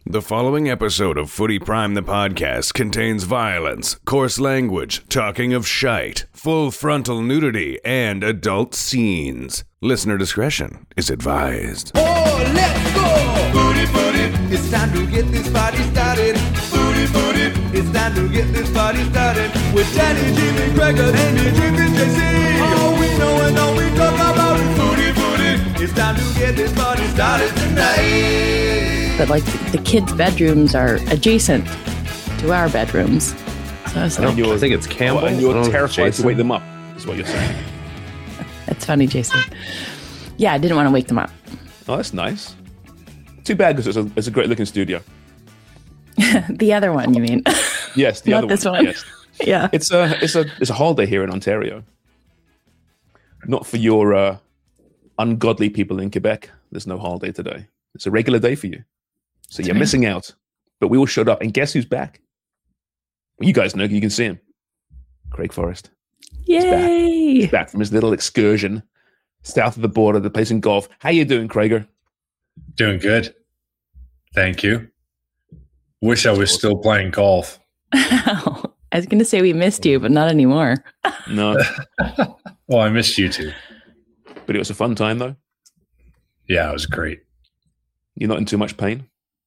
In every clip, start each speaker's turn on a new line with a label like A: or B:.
A: The following episode of Footy Prime the podcast contains violence, coarse language, talking of shite, full frontal nudity, and adult scenes. Listener discretion is advised.
B: Oh, let's go! Footy, footy, it's time to get this party started. Footy, footy, it's time to get this party started. With Danny, Jimmy, Gregor, Andy, Jimmy, JC. All we know and all we talk about is footy, footy. It's time to get this party started tonight.
C: But like the kids' bedrooms are adjacent to our bedrooms. So I was like,
D: I think it's Campbell.
E: And you're terrified to wake them up, is what you're saying.
C: that's funny, Jason. Yeah, I didn't want to wake them up.
E: Oh, that's nice. Too bad because it's a great looking studio.
C: The other one, you mean?
E: Yes, the
C: Not
E: other one.
C: this one.
E: Yes.
C: Yeah.
E: It's a holiday here in Ontario. Not for your ungodly people in Quebec. There's no holiday today. It's a regular day for you. So you're missing out. But we all showed up. And guess who's back? You guys know. You can see him. Craig Forrest.
C: Yay!
E: He's back from his little excursion south of the border, the place in golf. How you doing, Craiger?
F: Doing good. Thank you. Wish I was still playing golf.
C: I was going to say we missed you, but not anymore.
E: No.
F: Well, I missed you too.
E: But it was a fun time, though.
F: Yeah, it was great.
E: You're not in too much pain?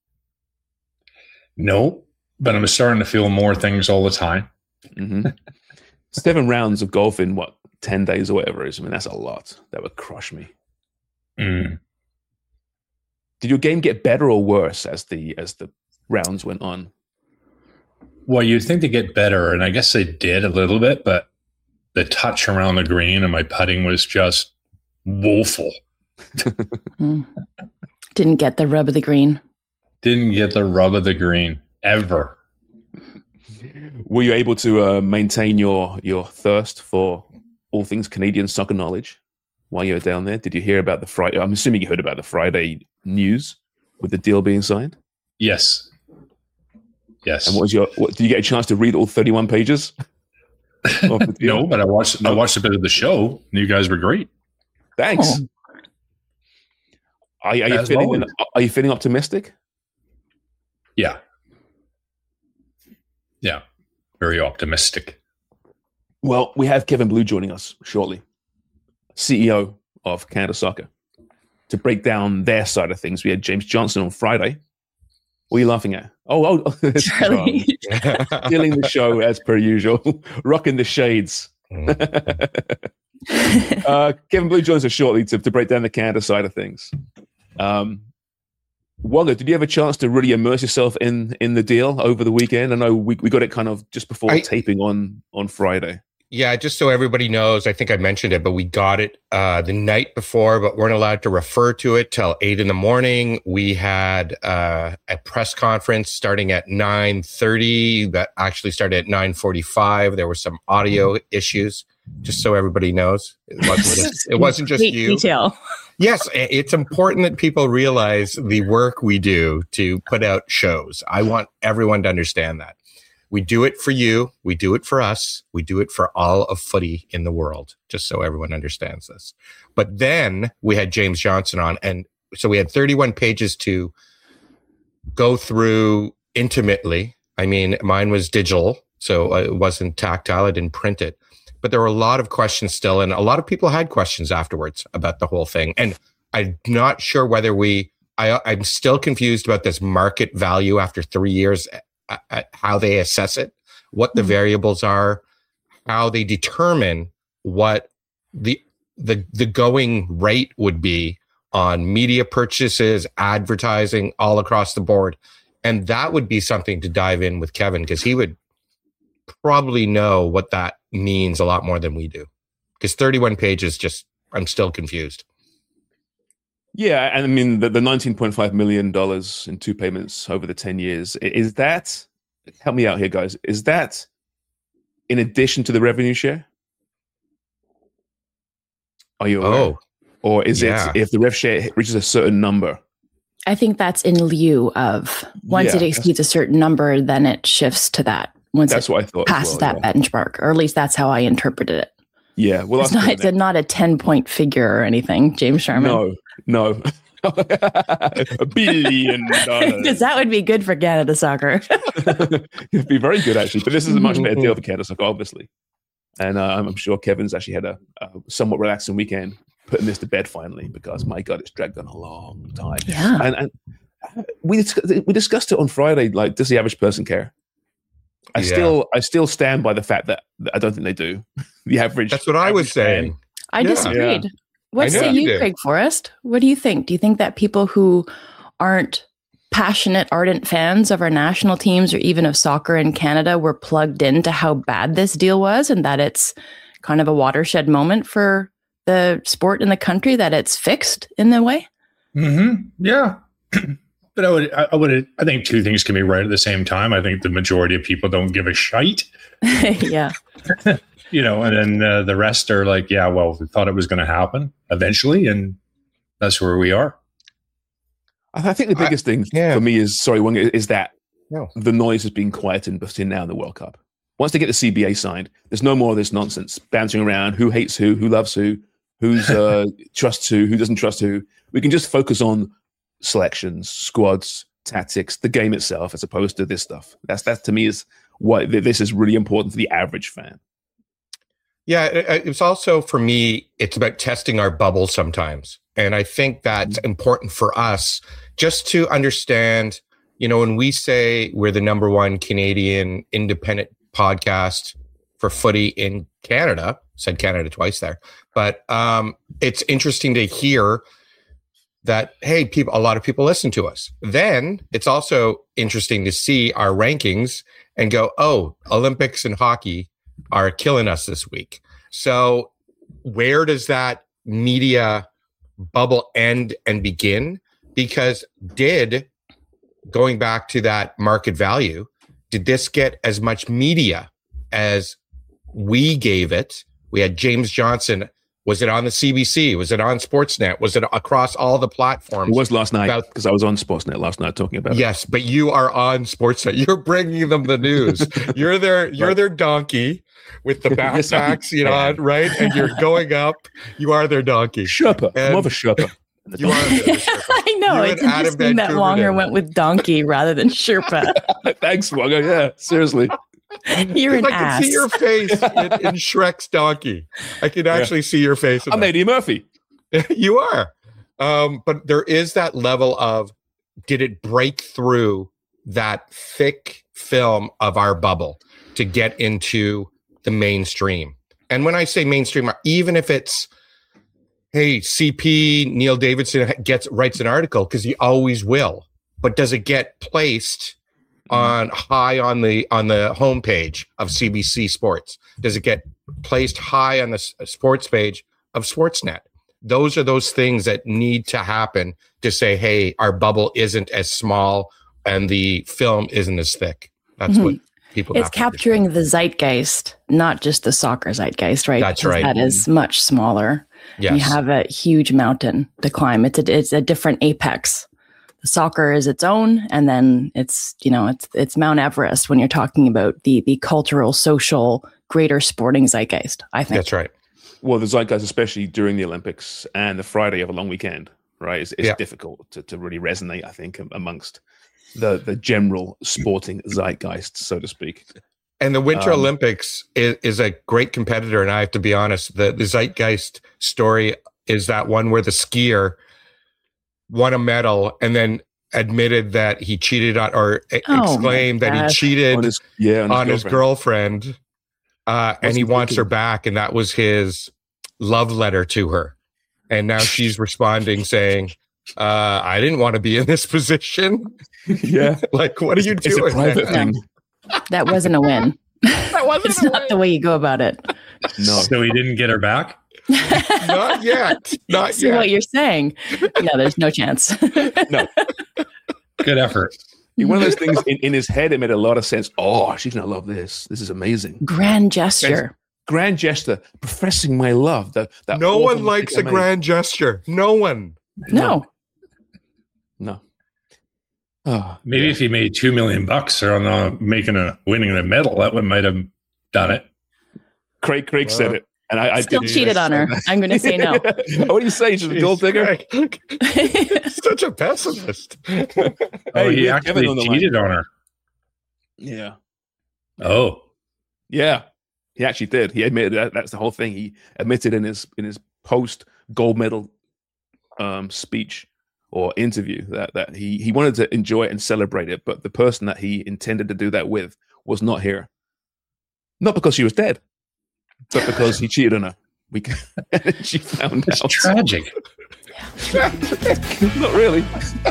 F: No, but I'm starting to feel more things all the time.
E: Mm-hmm. 7 rounds of golf in, 10 days or whatever it is. I mean, that's a lot. That would crush me.
F: Mm.
E: Did your game get better or worse as the rounds went on?
F: Well, you'd think they get better, and I guess they did a little bit, but the touch around the green and my putting was just woeful.
C: Didn't get the rub of the green.
F: Didn't get the rub of the green ever.
E: Were you able to maintain your thirst for all things Canadian soccer knowledge while you were down there? Did you hear about the Friday? I'm assuming you heard about the Friday news with the deal being signed.
F: Yes. Yes.
E: And did you get a chance to read all 31 pages?
F: No, but I watched a bit of the show. You guys were great.
E: Thanks.
C: Oh.
E: Are you feeling optimistic?
F: Yeah. Yeah. Very optimistic.
E: Well, we have Kevin Blue joining us shortly, CEO of Canada Soccer, to break down their side of things. We had James Johnson on Friday. What are you laughing at? Oh,
C: Charlie.
E: stealing the show as per usual, rocking the shades. Kevin Blue joins us shortly to break down the Canada side of things. Wagga, did you have a chance to really immerse yourself in the deal over the weekend? I know we got it kind of just before taping on Friday.
G: Yeah, just so everybody knows, I think I mentioned it, but we got it the night before, but weren't allowed to refer to it till 8 a.m. We had a press conference starting at 9:30 that actually started at 9:45. There were some audio issues, just so everybody knows. It wasn't just you.
C: Detail.
G: Yes, it's important that people realize the work we do to put out shows. I want everyone to understand that. We do it for you. We do it for us. We do it for all of footy in the world, just so everyone understands this. But then we had James Johnson on, and so we had 31 pages to go through intimately. I mean, mine was digital, so it wasn't tactile. I didn't print it. But there were a lot of questions still, and a lot of people had questions afterwards about the whole thing. And I'm not sure whether I'm still confused about this market value after 3 years, at how they assess it, what the variables are, how they determine what the going rate would be on media purchases, advertising, all across the board. And that would be something to dive in with Kevin, because he would probably know what that means a lot more than we do. Because 31 pages, I'm still confused.
E: Yeah, and I mean, the $19.5 million in 2 payments over the 10 years, is that, help me out here, guys, is that in addition to the revenue share? Are you aware?
G: Oh.
E: Or is it if the rev share reaches a certain number?
C: I think that's in lieu of once it exceeds a certain number, then it shifts to that. That's
E: what I thought.
C: Passes that benchmark, or at least that's how I interpreted it.
E: Yeah, well,
C: it's not a 10-point figure or anything, James Sharman.
E: No. $1 billion.
C: Because that would be good for Canada soccer.
E: It'd be very good, actually. But this is a much better deal for Canada soccer, obviously. And I'm sure Kevin's actually had a somewhat relaxing weekend, putting this to bed finally, because my God, it's dragged on a long time.
C: Yeah.
E: And we discussed it on Friday. Like, does the average person care? I still stand by the fact that I don't think they do. The average.
G: That's what I was saying.
C: I disagreed.
E: Yeah.
C: What say you, Craig Forrest? What do you think? Do you think that people who aren't passionate, ardent fans of our national teams or even of soccer in Canada were plugged into how bad this deal was, and that it's kind of a watershed moment for the sport in the country, that it's fixed in a way?
F: Mm-hmm. Yeah. But I think two things can be right at the same time. I think the majority of people don't give a shite.
C: Yeah.
F: And then the rest are like, yeah, well, we thought it was going to happen eventually, and that's where we are.
E: I think the biggest thing for me is that the noise has been quietened between now and the World Cup. Once they get the CBA signed, there's no more of this nonsense bouncing around. Who hates who loves who trusts who doesn't trust who. We can just focus on selections, squads, tactics, the game itself, as opposed to this stuff. That to me is why this is really important for the average fan.
G: Yeah, it's also, for me, it's about testing our bubble sometimes. And I think that's important for us just to understand, when we say we're the number one Canadian independent podcast for footy in Canada, said Canada twice there, but it's interesting to hear that, hey, a lot of people listen to us. Then it's also interesting to see our rankings and go, oh, Olympics and hockey are killing us this week. So where does that media bubble end and begin? Because going back to that market value, did this get as much media as we gave it? We had James Johnson. Was it on the CBC? Was it on Sportsnet? Was it across all the platforms?
E: It was last night, because I was on Sportsnet last night talking about it.
G: Yes, but you are on Sportsnet. You're bringing them the news. You're their donkey with the backpacks, right? And you're going up. You are their donkey.
E: Sherpa. I'm of a Sherpa.
G: You are the Sherpa.
C: I know. It's interesting that Wonger went with donkey rather than Sherpa.
E: Thanks, Wonger. Yeah, seriously.
C: You're an
G: I
C: ass.
G: can see your face in Shrek's donkey. I can actually see your face.
E: I'm Eddie Murphy.
G: You are. But there is that level of, did it break through that thick film of our bubble to get into the mainstream? And when I say mainstream, even if it's, hey, CP Neil Davidson writes an article, because he always will, but does it get placed on the homepage of CBC Sports? Does it get placed high on the sports page of Sportsnet? Those are those things that need to happen to say, hey, our bubble isn't as small and the film isn't as thick. That's what people.
C: It's capturing the zeitgeist, not just the soccer zeitgeist, right?
G: That's right.
C: That is much smaller.
G: Yes.
C: You have a huge mountain to climb. It's a different apex. The soccer is its own, and then it's Mount Everest when you're talking about the cultural, social, greater sporting zeitgeist, I think.
G: That's right.
E: Well, the zeitgeist, especially during the Olympics and the Friday of a long weekend, right? It's difficult to really resonate, I think, amongst the general sporting zeitgeist, so to speak.
G: And the Winter Olympics is a great competitor. And I have to be honest, the zeitgeist story is that one where the skier won a medal and then admitted that he cheated on, or exclaimed that he cheated on his girlfriend. And he wants her back. And that was his love letter to her. And now she's responding saying, I didn't want to be in this position.
E: Yeah.
G: Like, what are you doing?
E: It's a private thing.
C: That wasn't a win. It's not the way you go about it.
E: No.
F: So he didn't get her back?
G: Not yet. Not
C: See
G: yet.
C: what you're saying? No, there's no chance.
E: No.
F: Good effort.
E: One of those things in his head, it made a lot of sense. Oh, she's going to love this. This is amazing.
C: Grand gesture.
E: Grand gesture, professing my love. That
G: no one likes a grand gesture. No one.
C: No.
E: Oh,
F: maybe if he made $2 million on winning a medal, that one might have done it.
E: Craig said it And I
C: Still
E: didn't
C: cheated on her. I'm going to say no.
E: What do you say? She's a gold digger?
G: Such a pessimist.
F: Oh, he
E: we have
F: actually
E: Kevin on the
F: cheated on her.
E: Yeah.
F: Oh,
E: Yeah. He actually did. He admitted that. That's the whole thing. He admitted in his post gold medal speech or interview that he wanted to enjoy it and celebrate it, but the person that he intended to do that with was not here. Not because she was dead, but because he cheated on her. She found
F: it's
E: out.
F: tragic.
E: Not really.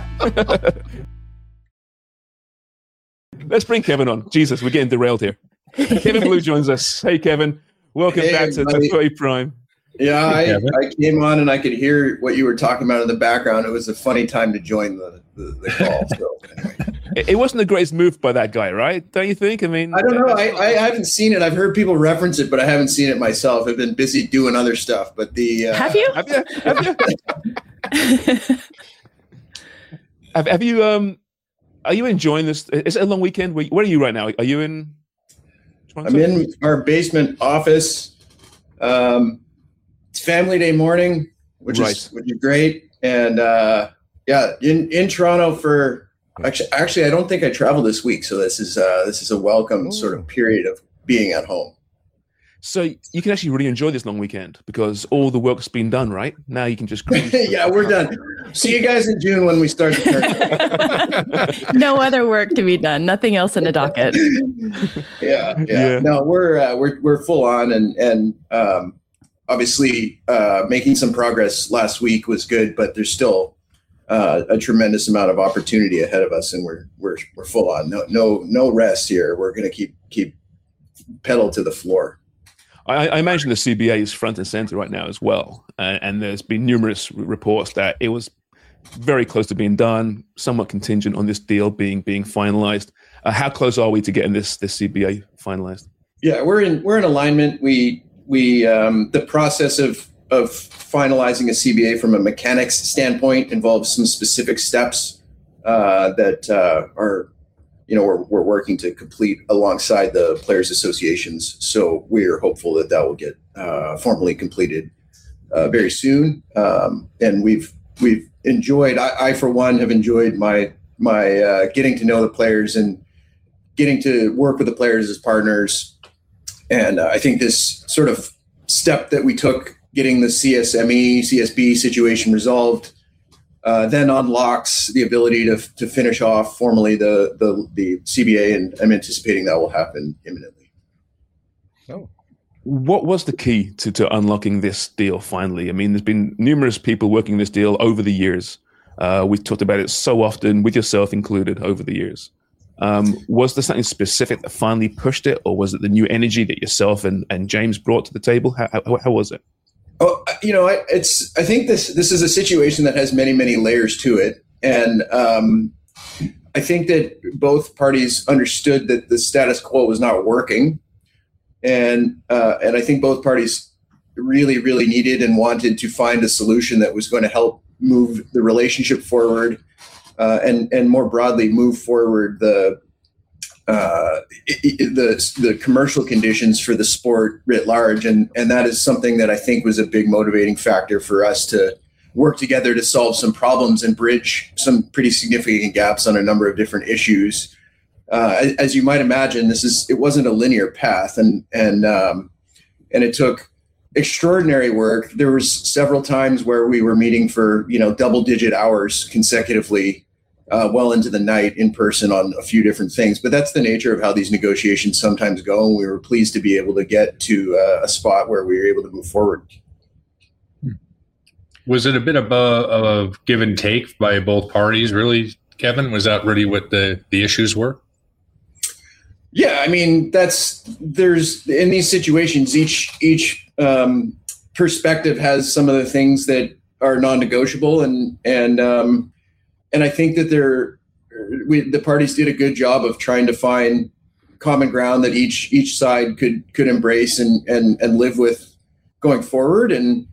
E: Let's bring Kevin on. Jesus, we're getting derailed here. Kevin Blue joins us. Hey, Kevin. Welcome
D: Hey,
E: back to
D: everybody.
E: Footy Prime.
D: Yeah, I came on and I could hear what you were talking about in the background. It was a funny time to join the call. So anyway.
E: It wasn't the greatest move by that guy, right? Don't you think? I mean,
D: I don't know. I haven't seen it. I've heard people reference it, but I haven't seen it myself. I've been busy doing other stuff. But the
C: Have you?
E: Have you? Are you enjoying this? Is it a long weekend? Where are you right now? Are you in?
D: I'm in our basement office. It's family day morning, which is great. And in Toronto for actually I don't think I travel this week, so this is a welcome sort of period of being at home.
E: So you can actually really enjoy this long weekend because all the work's been done, right? Now you can just
D: yeah, we're done. See you guys in June when we start the tournament.
C: No other work to be done. Nothing else in the docket.
D: Yeah. No, we're full on and obviously making some progress last week was good, but there's still a tremendous amount of opportunity ahead of us, and we're full on. No rest here. We're going to keep pedal to the floor.
E: I imagine the CBA is front and center right now as well. And there's been numerous reports that it was very close to being done, somewhat contingent on this deal being finalized. How close are we to getting this CBA finalized?
D: Yeah, we're in alignment. We the process of finalizing a CBA from a mechanics standpoint involves some specific steps that are, we're working to complete alongside the players' associations. So we're hopeful that will get formally completed very soon. And we've enjoyed. I for one have enjoyed my getting to know the players and getting to work with the players as partners. And I think this sort of step that we took, getting the CSB situation resolved, then unlocks the ability to finish off formally the CBA, and I'm anticipating that will happen imminently.
G: Oh.
E: What was the key to unlocking this deal finally? I mean, there's been numerous people working this deal over the years. We've talked about it so often, with yourself included, over the years. Was there something specific that finally pushed it, or was it the new energy that yourself and James brought to the table? How was it?
D: Oh, I think this is a situation that has many, many layers to it. And I think that both parties understood that the status quo was not working. And I think both parties really, really needed and wanted to find a solution that was going to help move the relationship forward, and more broadly move forward the commercial conditions for the sport writ large. And that is something that I think was a big motivating factor for us to work together to solve some problems and bridge some pretty significant gaps on a number of different issues. As you might imagine, it wasn't a linear path, and it took extraordinary work. There was several times where we were meeting for double-digit hours consecutively, well into the night in person on a few different things. But that's the nature of how these negotiations sometimes go, and we were pleased to be able to get to a spot where we were able to move forward.
F: Was it a bit of a give and take by both parties, really, Kevin? Was that really what the issues were?
D: Yeah, I mean, there's in these situations, each perspective has some of the things that are non-negotiable, and I think that the parties did a good job of trying to find common ground that each side could embrace and live with going forward. And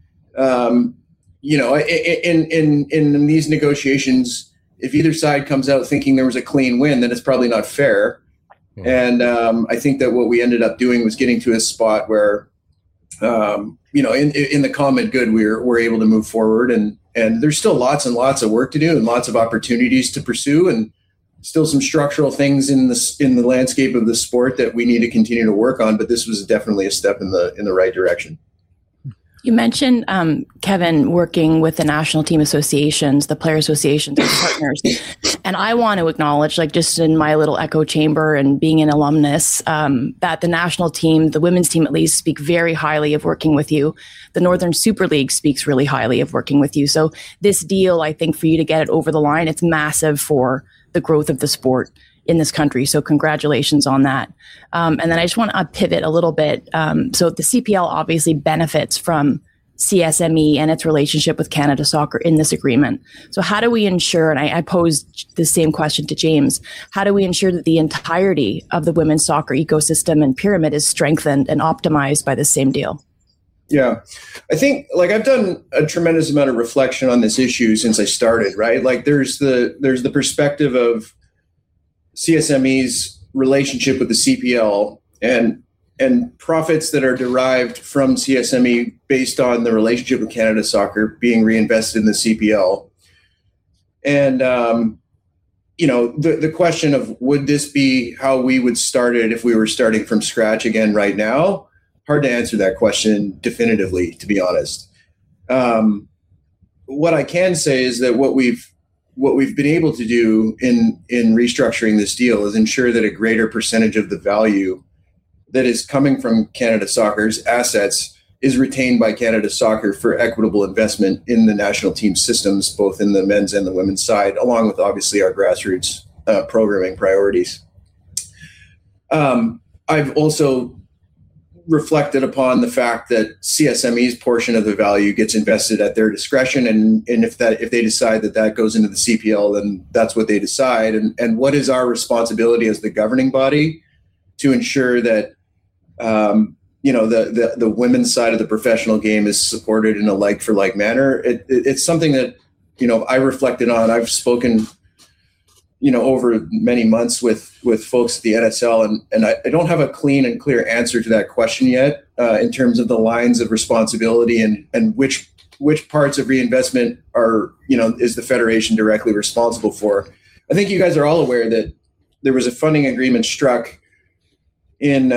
D: in these negotiations, if either side comes out thinking there was a clean win, then it's probably not fair. And I think that what we ended up doing was getting to a spot where in the common good, we're able to move forward, and there's still lots and lots of work to do and lots of opportunities to pursue, and still some structural things in the landscape of the sport that we need to continue to work on. But this was definitely a step in the right direction.
C: You mentioned, Kevin, working with the national team associations, the player associations as partners. And I want to acknowledge, like just in my little echo chamber and being an alumnus, that the national team, the women's team at least, speak very highly of working with you. The Northern Super League speaks really highly of working with you. So this deal, I think for you to get it over the line, it's massive for the growth of the sport in this country. So congratulations on that. And then I just want to pivot a little bit. So the CPL obviously benefits from CSME and its relationship with Canada Soccer in this agreement. So how do we ensure, and I posed the same question to James, how do we ensure that the entirety of the women's soccer ecosystem and pyramid is strengthened and optimized by the same deal?
D: Yeah, I think I've done a tremendous amount of reflection on this issue since I started, right? Like there's the perspective of CSME's relationship with the CPL and profits that are derived from CSME based on the relationship with Canada Soccer being reinvested in the CPL. And, the question of would this be how we would start it if we were starting from scratch again right now? Hard to answer that question definitively, to be honest. What I can say is that what we've been able to do in restructuring this deal is ensure that a greater percentage of the value that is coming from Canada Soccer's assets is retained by Canada Soccer for equitable investment in the national team systems, both in the men's and the women's side, along with obviously our grassroots programming priorities. I've also reflected upon the fact that CSME's portion of the value gets invested at their discretion, and if they decide that goes into the CPL, then that's what they decide. And what is our responsibility as the governing body to ensure that the women's side of the professional game is supported in a like for like manner? It's something that I reflected on. I've spoken over many months with folks at the NSL, and I don't have a clean and clear answer to that question yet in terms of the lines of responsibility and which parts of reinvestment is the Federation directly responsible for. I think you guys are all aware that there was a funding agreement struck in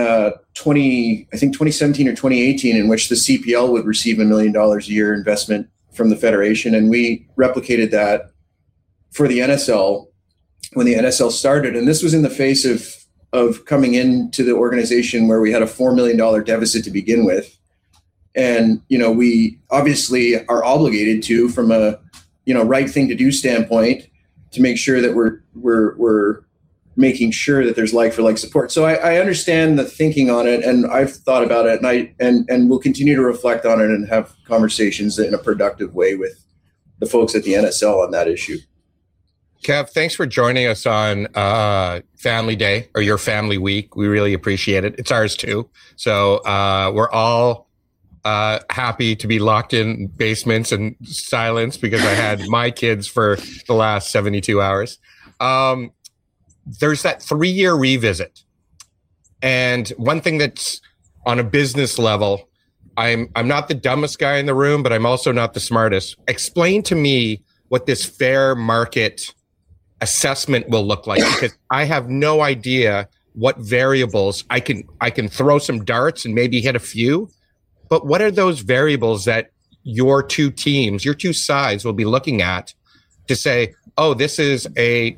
D: 2017 or 2018 in which the CPL would receive $1 million a year investment from the Federation, and we replicated that for the NSL when the NSL started. And this was in the face of coming into the organization where we had a $4 million deficit to begin with. And, we obviously are obligated to, from a, right thing to do standpoint, to make sure that we're making sure that there's like for like support. So I understand the thinking on it, and I've thought about it, and we'll continue to reflect on it and have conversations in a productive way with the folks at the NSL on that issue.
G: Kev, thanks for joining us on Family Day, or your Family Week. We really appreciate it. It's ours too. So we're all happy to be locked in basements and silence because I had my kids for the last 72 hours. There's that 3-year revisit. And one thing that's on a business level, I'm not the dumbest guy in the room, but I'm also not the smartest. Explain to me what this fair market assessment will look like, because I have no idea what variables I can throw some darts and maybe hit a few, but what are those variables that your two teams, your two sides will be looking at to say, oh, this is a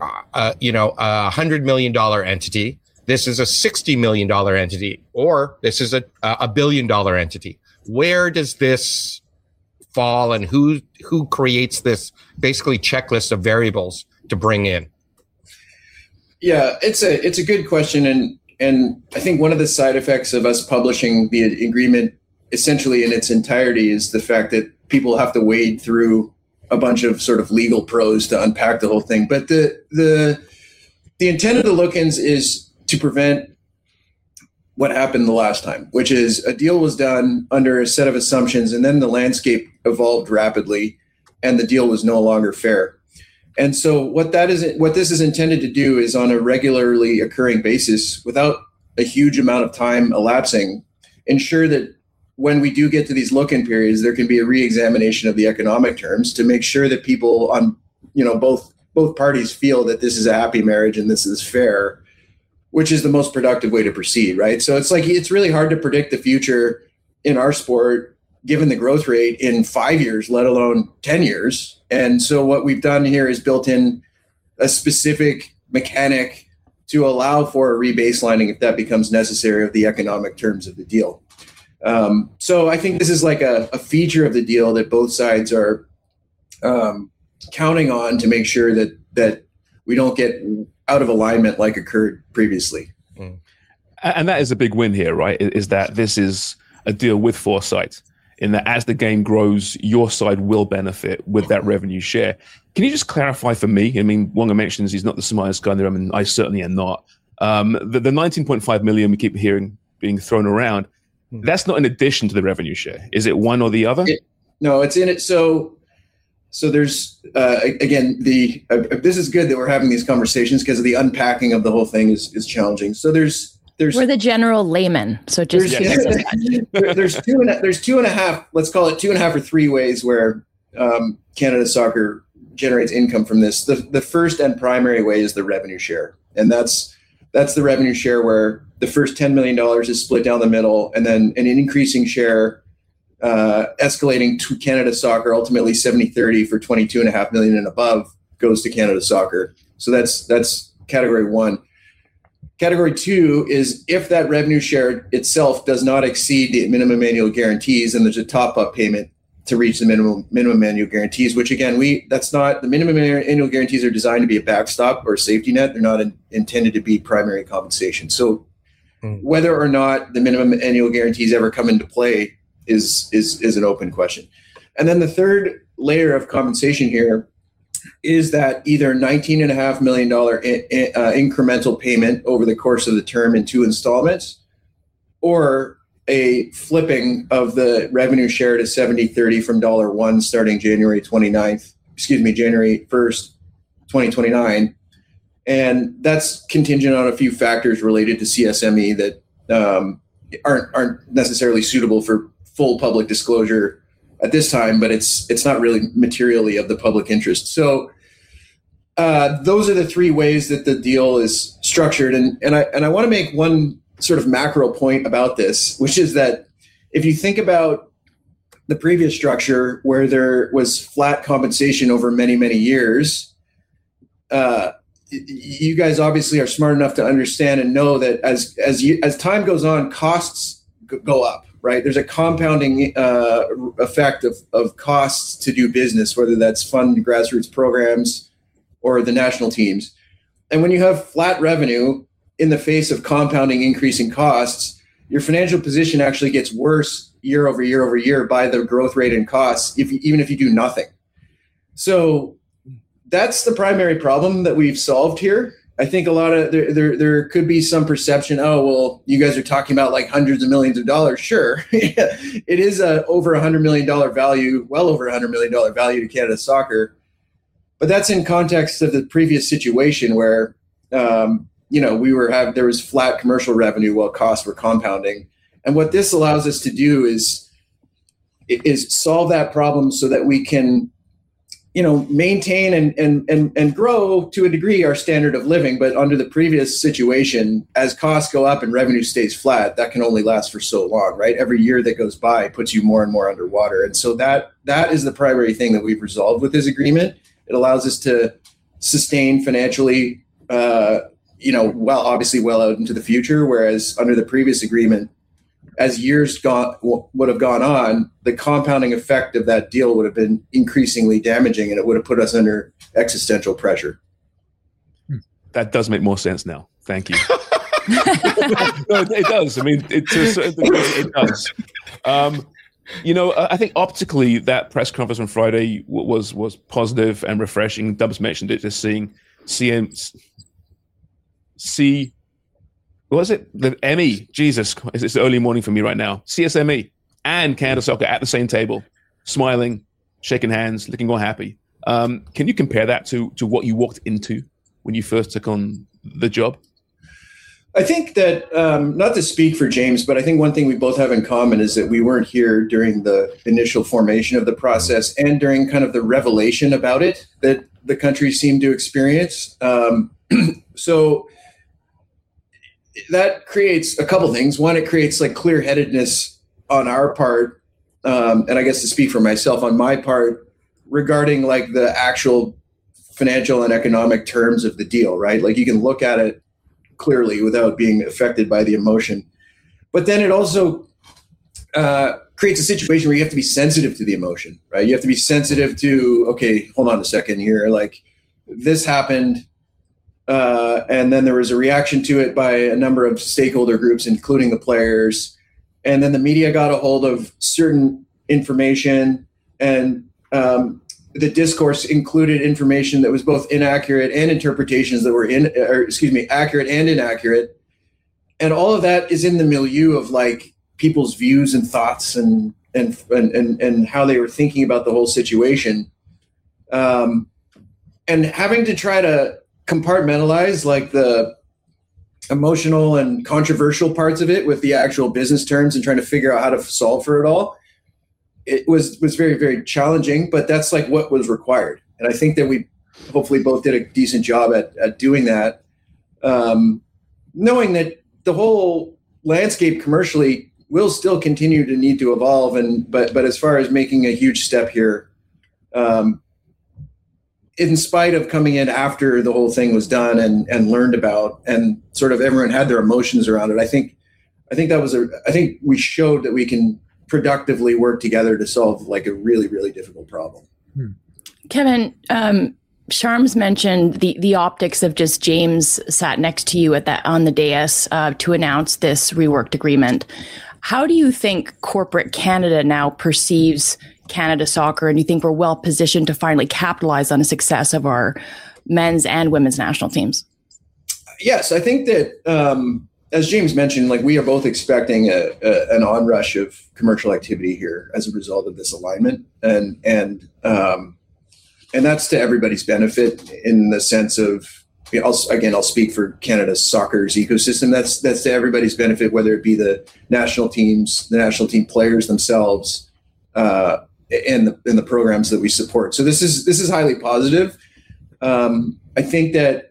G: $100 million entity, this is a $60 million entity, or this is a $1 billion entity. Where does this fall, and who creates this basically checklist of variables to bring in?
D: Yeah, it's a good question, and I think one of the side effects of us publishing the agreement essentially in its entirety is the fact that people have to wade through a bunch of sort of legal prose to unpack the whole thing. But the intent of the look-ins is to prevent what happened the last time, which is a deal was done under a set of assumptions, and then the landscape evolved rapidly, and the deal was no longer fair. And so what this is intended to do is, on a regularly occurring basis, without a huge amount of time elapsing, ensure that when we do get to these look-in periods, there can be a re-examination of the economic terms to make sure that people on, both parties feel that this is a happy marriage and this is fair, which is the most productive way to proceed, right? So it's really hard to predict the future in our sport, given the growth rate in 5 years, let alone 10 years. And so what we've done here is built in a specific mechanic to allow for a rebaselining if that becomes necessary of the economic terms of the deal. So I think this is like a feature of the deal that both sides are counting on to make sure that we don't get out of alignment like occurred previously.
E: And that is a big win here, right? Is that this is a deal with foresight, in that as the game grows, your side will benefit with that revenue share. Can you just clarify for me? I mean, Wonga mentions he's not the smartest guy in the room, and I certainly am not. The 19.5 million we keep hearing being thrown around, that's not in addition to the revenue share. Is it one or the other?
D: No, it's in it. So there's, again, this is good that we're having these conversations because the unpacking of the whole thing is challenging. So there's
C: we're the general layman. So just
D: there's two and a half, let's call it 2.5 or 3 ways where Canada Soccer generates income from this. The first and primary way is the revenue share. And that's the revenue share where the first $10 million is split down the middle, and then an increasing share escalating to Canada Soccer, ultimately 70-30 for $22.5 million and above goes to Canada Soccer. So that's category 1. Category 2 is if that revenue share itself does not exceed the minimum annual guarantees, and there's a top-up payment to reach the minimum annual guarantees, which again, that's not, the minimum annual guarantees are designed to be a backstop or a safety net. They're not intended to be primary compensation. So whether or not the minimum annual guarantees ever come into play is an open question. And then the third layer of compensation here is that either $19.5 million incremental payment over the course of the term in 2 installments, or a flipping of the revenue share to 70-30 from $1 starting January 1st, 2029. And that's contingent on a few factors related to CSME that aren't necessarily suitable for full public disclosure at this time, but it's not really materially of the public interest. So those are the 3 ways that the deal is structured. And I want to make one sort of macro point about this, which is that if you think about the previous structure where there was flat compensation over many, many years, you guys obviously are smart enough to understand and know that as time goes on, costs go up, right? There's a compounding effect of costs to do business, whether that's fund grassroots programs or the national teams. And when you have flat revenue in the face of compounding increasing costs, your financial position actually gets worse year over year over year by the growth rate and costs, even if you do nothing. So that's the primary problem that we've solved here. I think a lot of there could be some perception, oh, well, you guys are talking about like hundreds of millions of dollars. Sure. It is over $100 million value, well over $100 million value to Canada Soccer. But that's in context of the previous situation where, there was flat commercial revenue while costs were compounding. And what this allows us to do is solve that problem so that we can, maintain and grow to a degree our standard of living. But under the previous situation, as costs go up and revenue stays flat, that can only last for so long, right? Every year that goes by puts you more and more underwater. And so that is the primary thing that we've resolved with this agreement. It allows us to sustain financially, obviously well out into the future, whereas under the previous agreement, as years would have gone on, the compounding effect of that deal would have been increasingly damaging, and it would have put us under existential pressure.
E: That does make more sense now. Thank you. No, it does. I mean, to a certain degree, it does. I think optically that press conference on Friday was positive and refreshing. Dubs mentioned it, just seeing what was it? The ME, Jesus, it's early morning for me right now. CSME and Canada Soccer at the same table, smiling, shaking hands, looking all happy. Can you compare that to what you walked into when you first took on the job?
D: I think that, not to speak for James, but I think one thing we both have in common is that we weren't here during the initial formation of the process and during kind of the revelation about it that the country seemed to experience. So that creates a couple things. One, it creates like clear-headedness on our part, and I guess to speak for myself, on my part, regarding like the actual financial and economic terms of the deal, right? Like you can look at it clearly without being affected by the emotion. But then it also creates a situation where you have to be sensitive to the emotion, right? You have to be sensitive to, okay, hold on a second here. Like this happened, and then there was a reaction to it by a number of stakeholder groups, including the players. And then the media got a hold of certain information, and the discourse included information that was both inaccurate and interpretations that were accurate and inaccurate. And all of that is in the milieu of like people's views and thoughts and how they were thinking about the whole situation. And having to try to compartmentalize like the emotional and controversial parts of it with the actual business terms and trying to figure out how to solve for it all. It was very, very challenging, but that's like what was required. And I think that we hopefully both did a decent job at doing that. Knowing that the whole landscape commercially will still continue to need to evolve. But as far as making a huge step here, in spite of coming in after the whole thing was done and learned about, and sort of everyone had their emotions around it, I think we showed that we can productively work together to solve like a really, really difficult problem.
C: Kevin, Sharms mentioned the optics of just James sat next to you on the dais to announce this reworked agreement. How do you think corporate Canada now perceives Canada Soccer, and you think we're well positioned to finally capitalize on the success of our men's and women's national teams?
D: Yes, I think that as James mentioned, like we are both expecting an onrush of commercial activity here as a result of this alignment, and that's to everybody's benefit in the sense of, I'll speak for Canada Soccer's ecosystem. That's to everybody's benefit, whether it be the national teams, the national team players themselves, and the programs that we support. So this is highly positive. I think that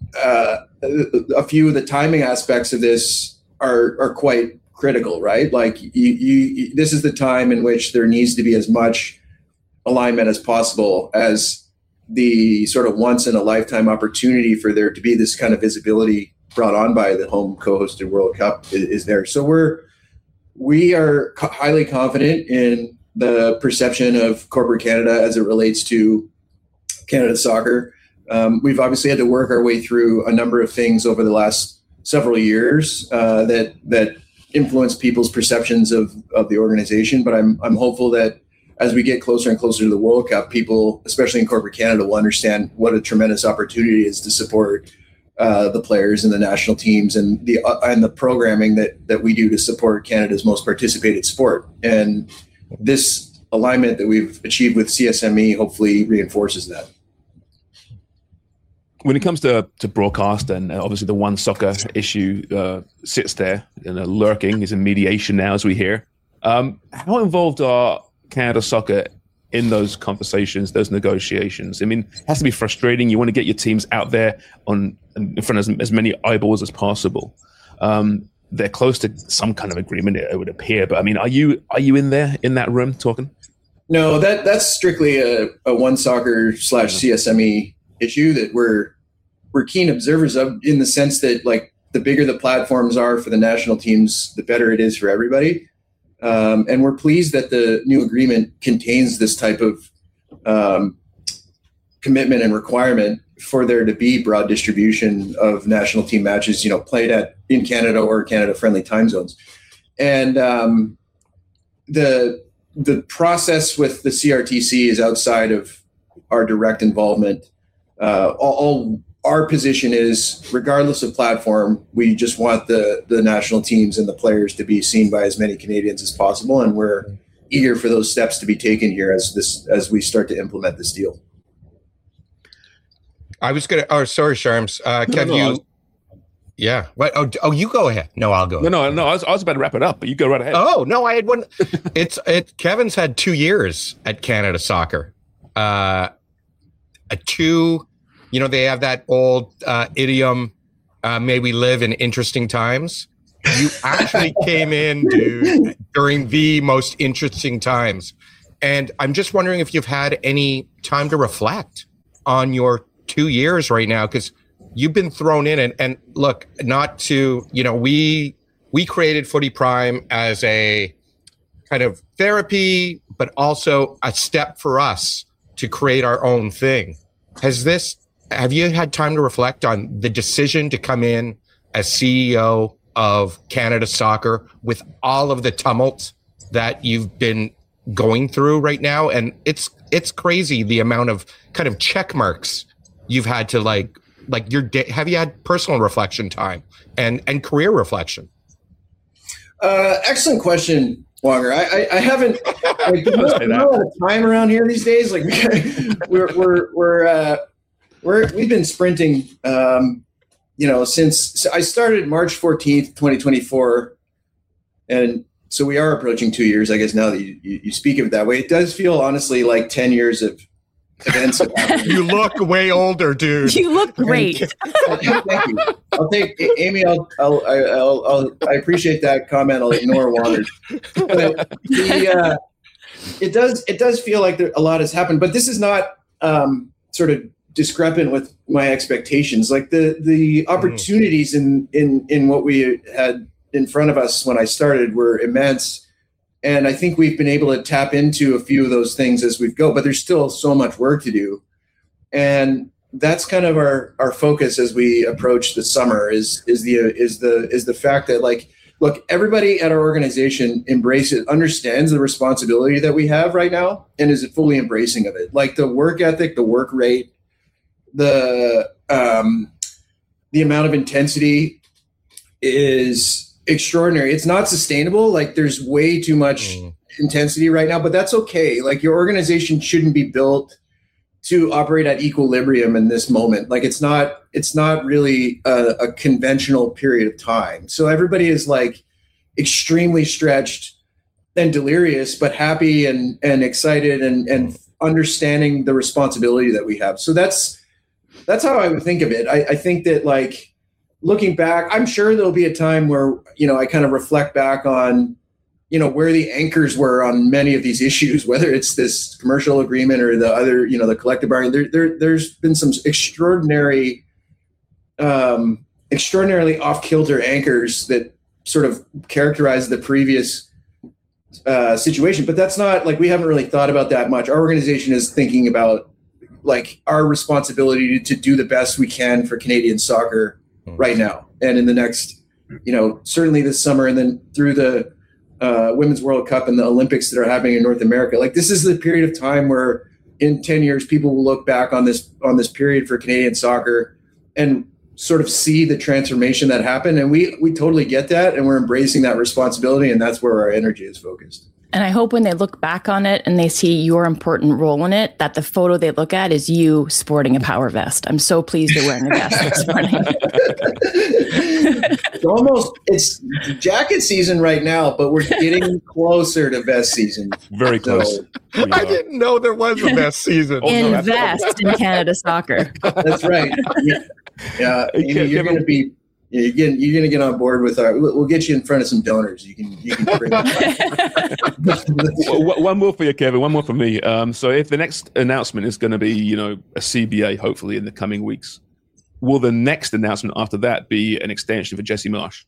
D: a few of the timing aspects of this are quite critical, right? Like this is the time in which there needs to be as much alignment as possible, as the sort of once in a lifetime opportunity for there to be this kind of visibility brought on by the home co-hosted World Cup is there. So we are highly confident in the perception of corporate Canada as it relates to Canada Soccer. We've obviously had to work our way through a number of things over the last several years that influence people's perceptions of the organization. But I'm hopeful that as we get closer and closer to the World Cup, people, especially in corporate Canada, will understand what a tremendous opportunity it is to support the players and the national teams and the programming that we do to support Canada's most participated sport. And this alignment that we've achieved with CSME hopefully reinforces that.
E: When it comes to broadcast, and obviously the One Soccer issue sits there and lurking, is in mediation now, as we hear. How involved are Canada Soccer in those conversations, those negotiations? I mean, it has to be frustrating. You want to get your teams out there in front of as many eyeballs as possible. They're close to some kind of agreement, it would appear. But I mean, are you in there in that room talking?
D: No, that's strictly a One Soccer / CSME issue that we're keen observers of, in the sense that like the bigger the platforms are for the national teams, the better it is for everybody. And we're pleased that the new agreement contains this type of commitment and requirement for there to be broad distribution of national team matches, played in Canada or Canada friendly time zones. And the process with the CRTC is outside of our direct involvement. All our position is, regardless of platform, we just want the national teams and the players to be seen by as many Canadians as possible, and we're eager for those steps to be taken here as we start to implement this deal.
G: I was going to. Oh, sorry, Sharms. Kev, Yeah. What? Oh, you go ahead. No, I'll go.
E: No. I was about to wrap it up, but you go right ahead.
G: Oh no, I had one. Kevin's had 2 years at Canada Soccer. They have that old idiom, may we live in interesting times. You actually came in, dude, during the most interesting times. And I'm just wondering if you've had any time to reflect on your 2 years right now, because you've been thrown in. And look, not to, we created Footy Prime as a kind of therapy, but also a step for us to create our own thing. Have you had time to reflect on the decision to come in as CEO of Canada Soccer with all of the tumult that you've been going through right now? And it's crazy the amount of kind of check marks you've had to like your day. Have you had personal reflection time and career reflection?
D: Excellent question, Wonger. I haven't there's not a lot of time around here these days. Like we've been sprinting since I started March 14th, 2024. And so we are approaching 2 years, I guess, now that you speak of it that way. It does feel honestly like 10 years of events.
G: You look way older, dude.
C: You look great.
D: Thank you. I'll take Amy. I appreciate that comment. I'll ignore Wonger. But it does feel like a lot has happened, but this is not sort of discrepant with my expectations. Like the opportunities in what we had in front of us when I started were immense. And I think we've been able to tap into a few of those things as we go, but there's still so much work to do. And that's kind of our focus as we approach the summer is the fact that, like, look, everybody at our organization understands the responsibility that we have right now and is fully embracing of it. Like the work ethic, the work rate, the amount of intensity is extraordinary. It's not sustainable. Like there's way too much intensity right now, but that's okay. Like your organization shouldn't be built to operate at equilibrium in this moment. Like it's not really a conventional period of time. So everybody is like extremely stretched and delirious, but happy and excited and understanding the responsibility that we have. So that's how I would think of it. I think that, like, looking back, I'm sure there'll be a time where, I kind of reflect back on, where the anchors were on many of these issues, whether it's this commercial agreement or the other, the collective bargaining. There's been some extraordinarily off-kilter anchors that sort of characterize the previous situation. But that's not, like, we haven't really thought about that much. Our organization is thinking about, like, our responsibility to do the best we can for Canadian soccer right now and in the next, certainly this summer and then through the Women's World Cup and the Olympics that are happening in North America. Like, this is the period of time where in 10 years people will look back on this period for Canadian soccer and sort of see the transformation that happened. And we totally get that, and we're embracing that responsibility, and that's where our energy is focused.
C: And I hope when they look back on it and they see your important role in it, that the photo they look at is you sporting a power vest. I'm so pleased you're wearing a vest this morning.
D: It's jacket season right now, but we're getting closer to vest season.
E: Very close.
D: So,
G: I didn't know there was a vest season.
C: Invest in Canada Soccer.
D: That's right. Yeah, Amy, you're going to be. You're gonna get on board with our. We'll get you in front of some donors. You can bring
E: one more for you, Kevin. One more for me. So if the next announcement is going to be, a CBA, hopefully in the coming weeks, will the next announcement after that be an extension for Jesse Marsch?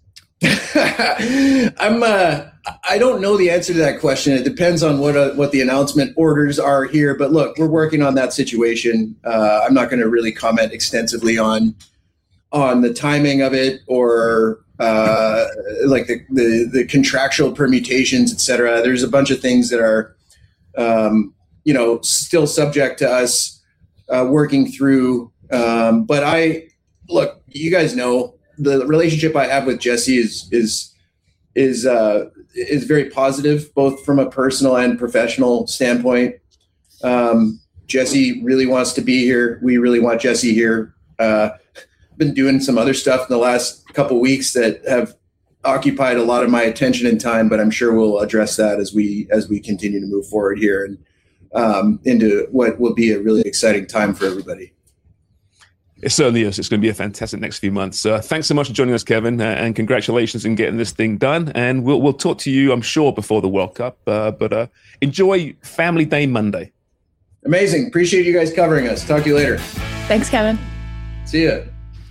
D: I don't know the answer to that question. It depends on what the announcement orders are here. But look, we're working on that situation. I'm not going to really comment extensively on the timing of it or like the contractual permutations, et cetera. There's a bunch of things that are, still subject to us working through. But look, you guys know the relationship I have with Jesse is very positive, both from a personal and professional standpoint. Jesse really wants to be here. We really want Jesse here. been doing some other stuff in the last couple of weeks that have occupied a lot of my attention and time, but I'm sure we'll address that as we continue to move forward here and into what will be a really exciting time for everybody.
E: It certainly is. It's going to be a fantastic next few months. Thanks so much for joining us, Kevin, and congratulations on getting this thing done. And we'll talk to you, I'm sure, before the World Cup. But enjoy Family Day Monday.
D: Amazing. Appreciate you guys covering us. Talk to you later.
C: Thanks, Kevin.
D: See ya.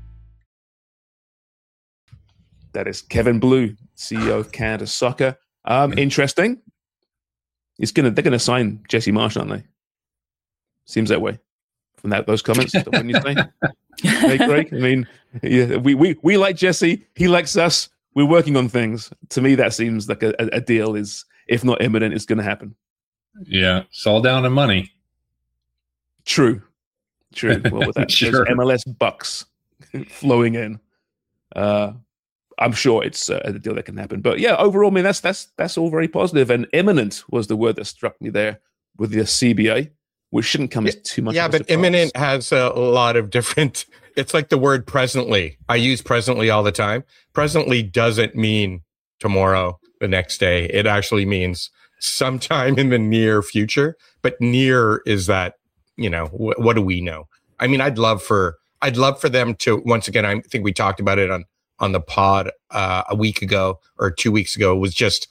E: That is Kevin Blue, CEO of Canada Soccer. Interesting. They're going to sign Jesse Marsch, aren't they? Seems that way from those comments. Wouldn't you say? Hey, Greg. I mean, yeah, we like Jesse. He likes us. We're working on things. To me, that seems like a deal is, if not imminent, it's going to happen.
F: Yeah, it's all down to money.
E: True. Well, with that,
F: Sure.
E: those MLS bucks flowing in. I'm sure it's a deal that can happen. But yeah, overall, I mean, that's all very positive. And imminent was the word that struck me there with the CBA, which shouldn't come as too much.
G: Yeah,
E: of a
G: but
E: surprise.
G: imminent has a lot of different. It's like the word presently. I use presently all the time. Presently doesn't mean tomorrow, the next day. It actually means sometime in the near future. But near is that, what do we know? I mean, I'd love for them to, once again, I think we talked about it on the pod a week ago or 2 weeks ago, was just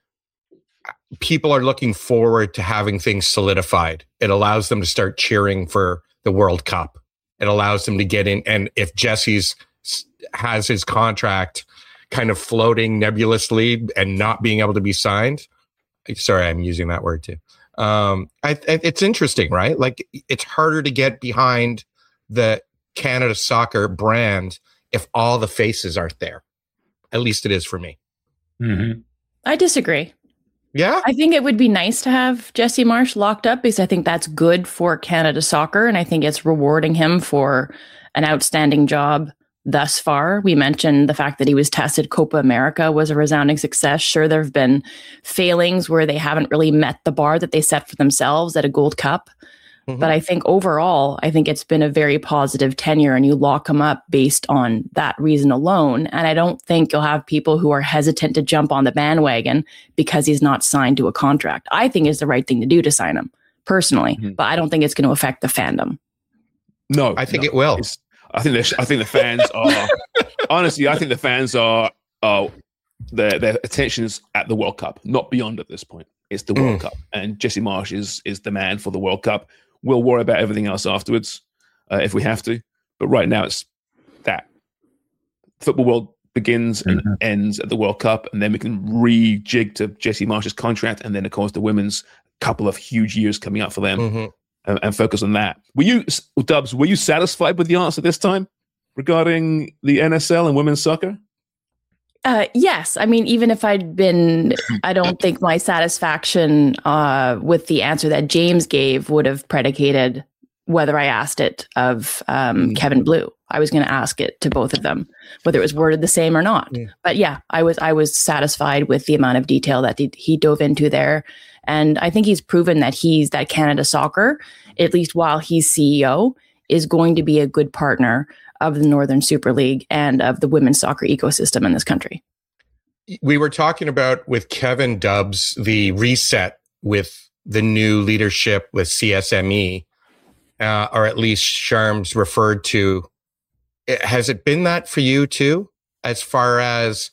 G: people are looking forward to having things solidified. It allows them to start cheering for the World Cup. It allows them to get in. And if Jesse's has his contract kind of floating nebulously and not being able to be signed, sorry, I'm using that word too. It's interesting, right? Like, it's harder to get behind the Canada Soccer brand if all the faces aren't there. At least it is for me.
F: Mm-hmm.
C: I disagree.
G: Yeah.
C: I think it would be nice to have Jesse Marsch locked up because I think that's good for Canada Soccer. And I think it's rewarding him for an outstanding job thus far. We mentioned the fact that he was tested. Copa America was a resounding success. Sure, there have been failings where they haven't really met the bar that they set for themselves at a Gold Cup. Mm-hmm. But I think overall, I think it's been a very positive tenure, and you lock him up based on that reason alone. And I don't think you'll have people who are hesitant to jump on the bandwagon because he's not signed to a contract. I think it's the right thing to do to sign him personally, but I don't think it's going to affect the fandom.
E: No,
G: I think it will.
E: I think the fans are honestly. I think the fans are their attention is at the World Cup, not beyond at this point. It's the World Cup, and Jesse Marsch is the man for the World Cup. We'll worry about everything else afterwards if we have to. But right now, it's that football world begins and ends at the World Cup, and then we can rejig to Jesse Marsch's contract, and then of course the women's couple of huge years coming up for them, and focus on that. Were you satisfied with the answer this time regarding the NSL and women's soccer?
C: Yes. I mean, even if I'd been, I don't think my satisfaction with the answer that James gave would have predicated whether I asked it of Kevin Blue. I was going to ask it to both of them, whether it was worded the same or not. Yeah. But yeah, I was satisfied with the amount of detail that he dove into there. And I think he's proven that Canada Soccer, at least while he's CEO, is going to be a good partner of the Northern Super League and of the women's soccer ecosystem in this country.
G: We were talking about with Kevin Dubs, the reset with the new leadership with CSME, or at least Sharms referred to. Has it been that for you too? As far as,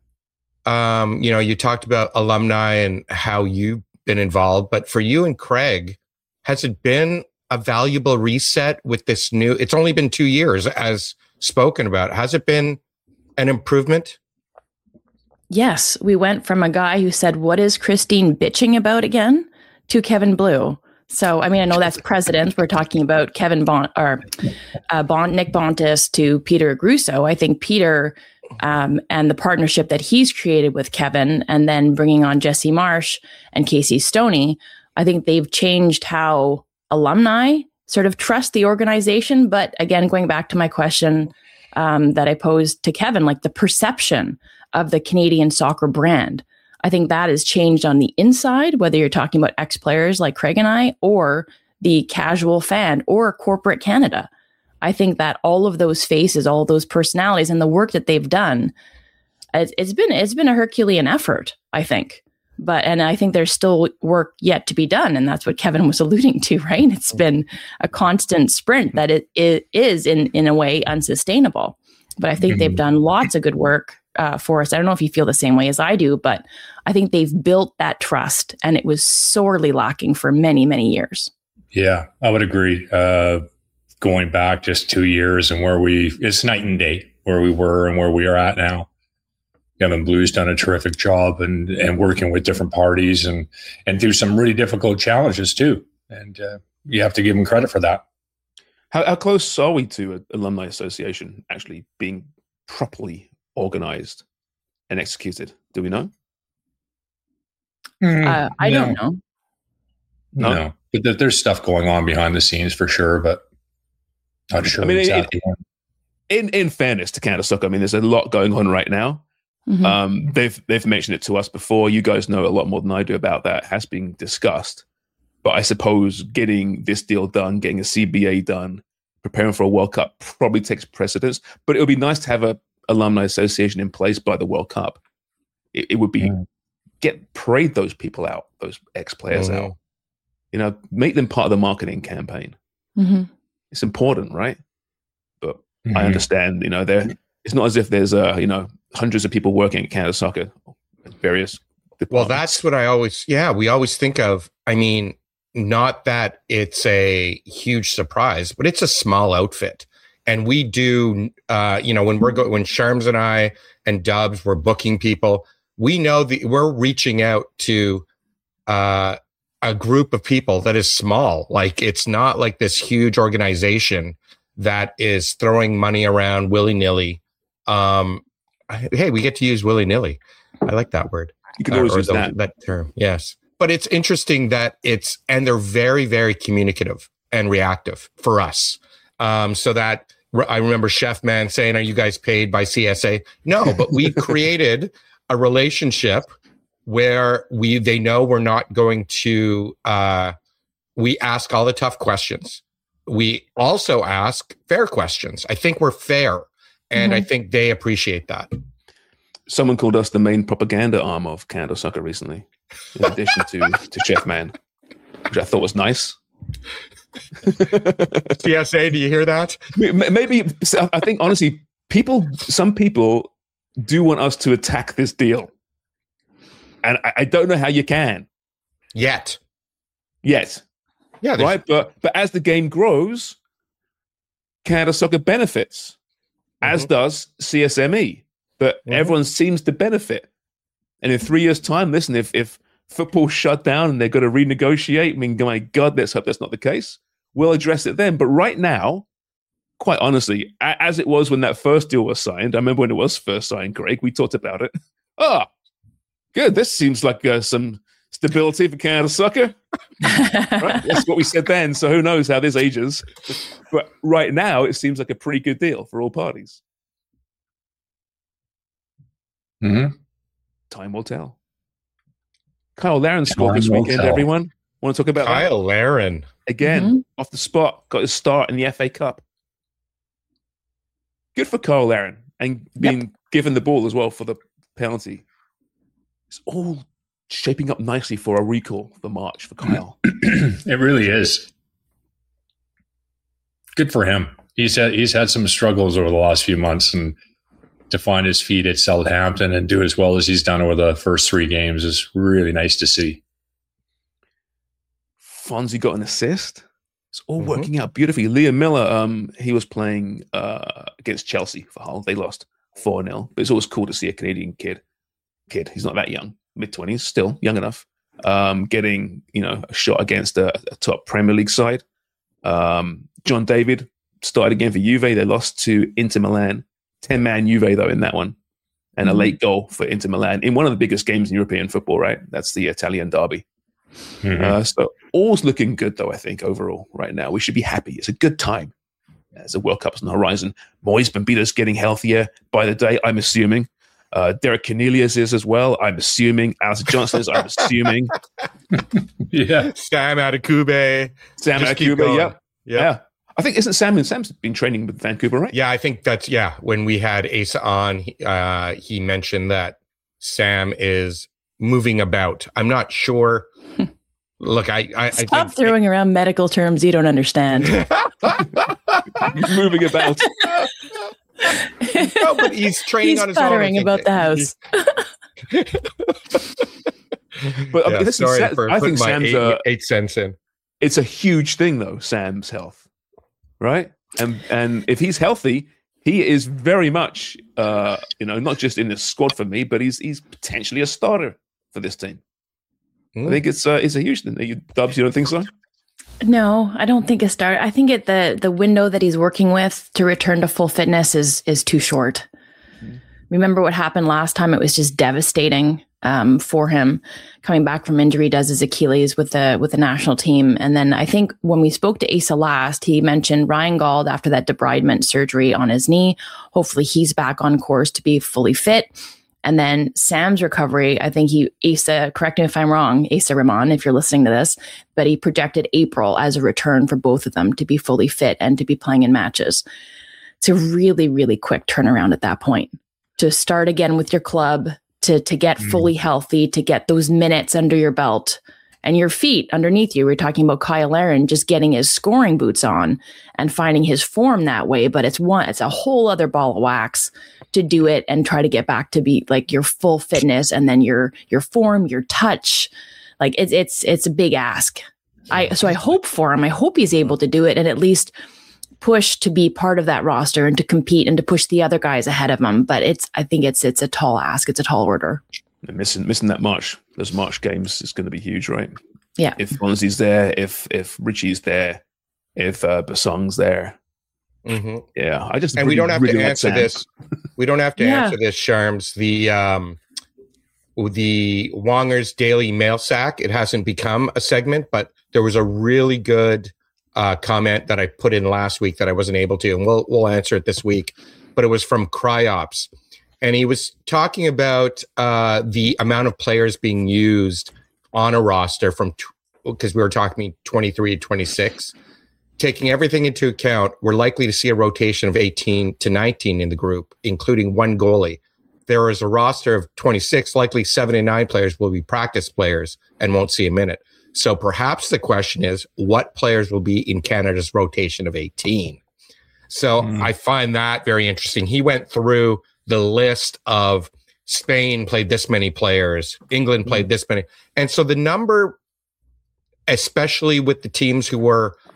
G: you talked about alumni and how you've been involved, but for you and Craig, has it been a valuable reset with this new, it's only been 2 years as spoken about. Has it been an improvement?
C: Yes. We went from a guy who said, "What is Christine bitching about again?" to Kevin Blue. So, I mean, I know that's president. We're talking about Nick Bontis to Peter Grusso. I think Peter and the partnership that he's created with Kevin, and then bringing on Jesse Marsch and Casey Stoney, I think they've changed how alumni sort of trust the organization. But again, going back to my question that I posed to Kevin, like the perception of the Canadian soccer brand, I think that has changed on the inside, whether you're talking about ex-players like Craig and I, or the casual fan or corporate Canada. I think that all of those faces, all those personalities, and the work that they've done, it's been a Herculean effort, I think. And I think there's still work yet to be done, and that's what Kevin was alluding to, right? It's been a constant sprint that it is in a way unsustainable. But I think they've done lots of good work for us. I don't know if you feel the same way as I do, but I think they've built that trust, and it was sorely lacking for many, many years.
F: Yeah, I would agree. Going back just 2 years and it's night and day where we were and where we are at now. Kevin Blue's done a terrific job and working with different parties and through some really difficult challenges too. And you have to give him credit for that.
E: How close are we to an alumni association actually being properly organized and executed? Do we know?
C: I don't know.
F: No, but there's stuff going on behind the scenes for sure, but not sure.
E: I mean,
F: exactly.
E: in fairness to Canada Soccer, I mean, there's a lot going on right now.
C: Mm-hmm.
E: They've mentioned it to us before. You guys know a lot more than I do about that. It has been discussed. But I suppose getting this deal done, getting a CBA done, preparing for a World Cup probably takes precedence. But it would be nice to have a alumni association in place by the World Cup. It would be parade those people out, those ex-players out. You know, make them part of the marketing campaign.
C: Mm-hmm.
E: It's important, right? But I understand, you know, it's not as if there's hundreds of people working at Canada Soccer, various departments.
G: Well, that's what we always think of. I mean, not that it's a huge surprise, but it's a small outfit. And we do, when Sharms and I and Dubs, we're booking people, we know we're reaching out to a group of people that is small. Like, it's not like this huge organization that is throwing money around willy-nilly. Hey, we get to use willy-nilly. I like that word.
E: You can always use that
G: term. Yes. But it's interesting that and they're very, very communicative and reactive for us. So that I remember Chef Man saying, "Are you guys paid by CSA?" No, but we created a relationship where they know we're not going to, we ask all the tough questions. We also ask fair questions. I think we're fair. And I think they appreciate that.
E: Someone called us the main propaganda arm of Canada Soccer recently, in addition to Chef Man, which I thought was nice.
G: CSA, do you hear that?
E: Maybe, I think, honestly, some people do want us to attack this deal. And I don't know how you can.
G: Yet.
E: Yeah, right? But as the game grows, Canada Soccer benefits, as does CSME. But everyone seems to benefit. And in 3 years' time, listen, if football shut down and they've got to renegotiate, I mean, my God, let's hope that's not the case. We'll address it then. But right now, quite honestly, as it was when that first deal was signed, I remember when it was first signed, Greg, we talked about it. Good. This seems like some stability for Canada Soccer. Right? That's what we said then. So who knows how this ages. But right now, it seems like a pretty good deal for all parties. Time will tell. Cyle Larin scored this weekend, everyone. Want to talk about
G: Cyle Larin?
E: Again, off the spot, got his start in the FA Cup. Good for Cyle Larin, and being given the ball as well for the penalty. It's all shaping up nicely for a recall for March for Cyle.
F: It really is. Good for him. He's had some struggles over the last few months, and to find his feet at Southampton and do as well as he's done over the first 3 games is really nice to see.
E: Fonzie got an assist. It's all working out beautifully. Liam Miller, he was playing against Chelsea for Hull. They lost 4-0. But it's always cool to see a Canadian kid. He's not that young, mid-20s, still young enough, getting a shot against a top Premier League side. John David started again for Juve. They lost to Inter Milan. 10-man Juve, though, in that one. And a late goal for Inter Milan in one of the biggest games in European football, right? That's the Italian derby. So all's looking good, though, I think, overall, right now. We should be happy. It's a good time. There's a World Cup's on the horizon. Moise Bambita's getting healthier by the day, I'm assuming. Derek Cornelius is as well, I'm assuming. Alice Johnson is, I'm assuming.
G: Sam Adekugbe.
E: Yeah. I think Sam's been training with Vancouver, right?
G: Yeah, I think that's when we had Asa on, he mentioned that Sam is moving about. I'm not sure. Look, I
C: stop throwing around medical terms you don't understand.
E: Moving about.
G: No, but he's training on his own.
C: He's puttering about the house.
G: But
E: listen,
G: sorry for
E: I think
G: putting
E: Sam's
G: 8 cents in.
E: It's a huge thing, though, Sam's health, right? And if he's healthy, he is very much, not just in the squad for me, but he's potentially a starter for this team. I think it's a huge thing. Dubs, you don't think so?
C: No, I don't think a start. I think the window that he's working with to return to full fitness is too short. Remember what happened last time? It was just devastating for him coming back from injury. Does his Achilles with the national team, and then I think when we spoke to Asa last, he mentioned Ryan Gauld after that debridement surgery on his knee. Hopefully, he's back on course to be fully fit. And then Sam's recovery, I think Asa, correct me if I'm wrong, Asa Rahman, if you're listening to this, but he projected April as a return for both of them to be fully fit and to be playing in matches. It's a really, really quick turnaround at that point. To start again with your club, to get fully healthy, to get those minutes under your belt and your feet underneath you. We're talking about Kyle Aaron just getting his scoring boots on and finding his form that way, but it's a whole other ball of wax to do it and try to get back to be like your full fitness and then your form, your touch. Like it's a big ask. So I hope for him. I hope he's able to do it and at least push to be part of that roster and to compete and to push the other guys ahead of him. But I think it's a tall ask. It's a tall order.
E: Missing that those March games is going to be huge, right?
C: Yeah.
E: If Bonzi's there, if Richie's there, if Basong's there.
G: Mm-hmm.
E: Yeah, I just
G: and we don't have to answer this. We don't have to answer this, Sharms. The Wonger's Daily Mail Sack. It hasn't become a segment, but there was a really good comment that I put in last week that I wasn't able to, and we'll answer it this week. But it was from Cryops, and he was talking about the amount of players being used on a roster because we were talking 23 to 26. Taking everything into account, we're likely to see a rotation of 18 to 19 in the group, including one goalie. There is a roster of 26, likely 7 and 9 players will be practice players and won't see a minute. So perhaps the question is, what players will be in Canada's rotation of 18? So I find that very interesting. He went through the list of Spain played this many players, England played this many. And so the number, especially with the teams who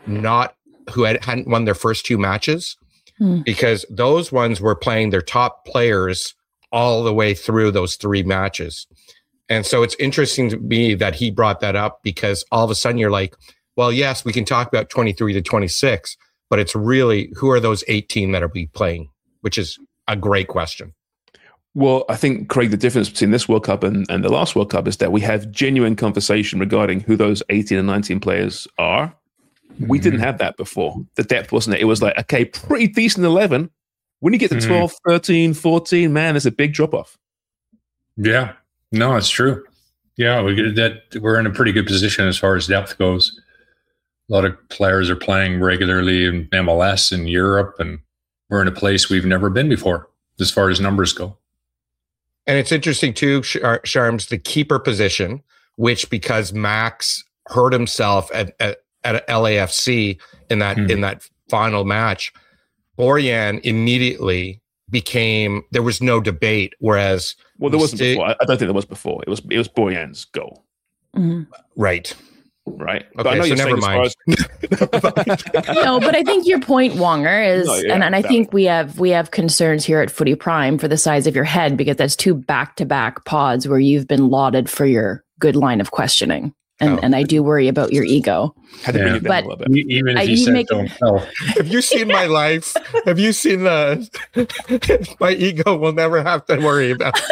G: hadn't won their first 2 matches, because those ones were playing their top players all the way through those 3 matches. And so it's interesting to me that he brought that up because all of a sudden you're like, well, yes, we can talk about 23 to 26, but it's really who are those 18 that are be playing, which is a great question.
E: Well, I think, Craig, the difference between this World Cup and the last World Cup is that we have genuine conversation regarding who those 18 and 19 players are. We didn't have that before. The depth wasn't it. It was like, okay, pretty decent 11. When you get to 12, 13, 14, man, there's a big drop-off.
F: Yeah. No, it's true. Yeah, we're in a pretty good position as far as depth goes. A lot of players are playing regularly in MLS and Europe, and we're in a place we've never been before as far as numbers go.
G: And it's interesting too, Sharms, the keeper position, which because Max hurt himself at LAFC in that final match, Borjan immediately became, there was no debate. Whereas,
E: there wasn't before. I don't think there was before. It was Borjan's goal.
G: Right.
E: Okay,
G: but I know so never mind.
C: No, but I think your point, Wonger, is, and I think we have concerns here at Footy Prime for the size of your head, because that's 2 back-to-back pods where you've been lauded for your good line of questioning. And I do worry about your ego.
F: But even if you said so.
G: Have you seen my life? Have you seen my ego will never have to worry about.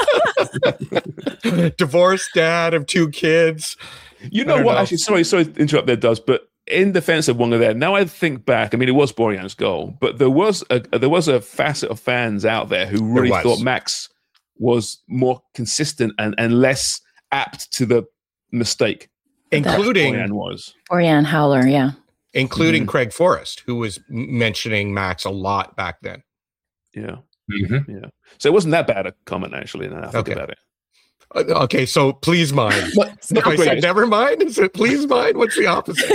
G: Divorced dad of 2 kids.
E: You know what? Actually, sorry to interrupt there, Duz, but in defense of Wonger there, now I think back, I mean, it was Borjan's goal, but there was a facet of fans out there who really thought Max was more consistent and less apt to the mistake,
G: including
E: Borjan was.
C: Borjan Howler, yeah.
G: including Craig Forrest, who was mentioning Max a lot back then.
E: Yeah. Yeah. So it wasn't that bad a comment, actually, now I think about it.
G: Okay, so please mind. If I said never mind, is it please mind? What's the opposite?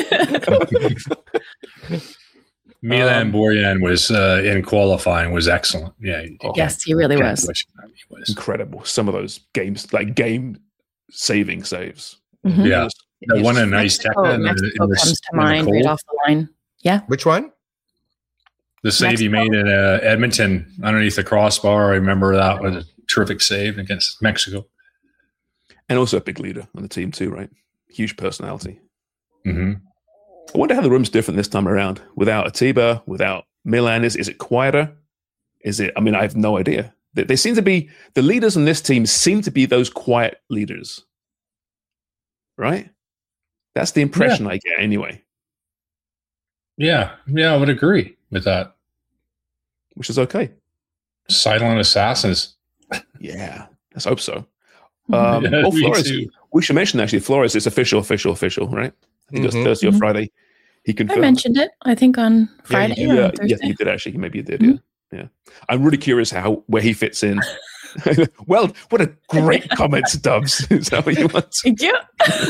F: Milan Borjan was in qualifying was excellent. Yeah.
C: Yes, he really was.
F: He was
E: incredible. Some of those games, like game-saving saves.
F: Yeah. The one in Ice Tech
C: Mexico comes to mind right off the line. Yeah.
G: Which one?
F: The save he made in Edmonton underneath the crossbar. I remember that was a terrific save against Mexico.
E: And also a big leader on the team too, right? Huge personality.
F: Mm-hmm.
E: I wonder how the room's different this time around. Without Atiba, without Milan, is it quieter? Is it? I mean, I have no idea. They seem to be, the leaders on this team seem to be those quiet leaders, right? That's the impression I get anyway.
F: Yeah, I would agree with that.
E: Which is okay.
F: Silent assassins.
E: Yeah, let's hope so.
F: Flores,
E: we should mention actually, Flores is official, right? I think it was Thursday or Friday. He confirmed.
C: I mentioned it, I think, on Friday or on Thursday.
E: Yeah, you did actually. Maybe you did, yeah. I'm really curious where he fits in. Well, what a great comment, Dubs. Is that what you want?
C: Thank you.